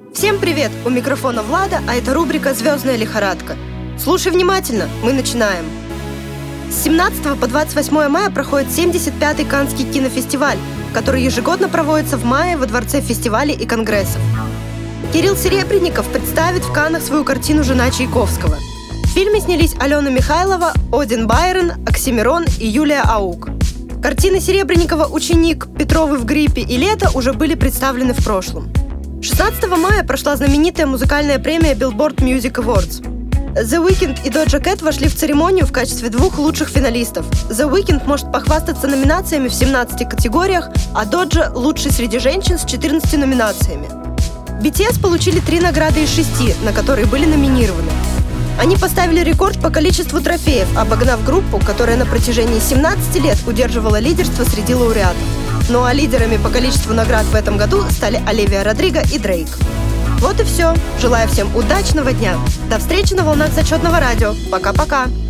Всем привет! У микрофона Влада, а это рубрика «Звездная лихорадка». Слушай внимательно, мы начинаем. С 17 по 28 мая проходит 75-й Каннский кинофестиваль, который ежегодно проводится в мае во Дворце фестивалей и конгрессов. Кирилл Серебренников представит в Каннах свою картину «Жена Чайковского». В фильме снялись Алена Михайлова, Один Байрон, Оксимирон и Юлия Аук. Картины Серебренникова «Ученик», «Петровы в гриппе» и «Лето» уже были представлены в прошлом. 16 мая прошла знаменитая музыкальная премия Billboard Music Awards. The Weeknd и Doja Cat вошли в церемонию в качестве двух лучших финалистов. The Weeknd может похвастаться номинациями в 17 категориях, а Doja – лучший среди женщин с 14 номинациями. BTS получили 3 награды из 6, на которые были номинированы. Они поставили рекорд по количеству трофеев, обогнав группу, которая на протяжении 17 лет удерживала лидерство среди лауреатов. Ну а лидерами по количеству наград в этом году стали Оливия Родриго и Дрейк. Вот и все. Желаю всем удачного дня. До встречи на волнах зачетного радио. Пока-пока.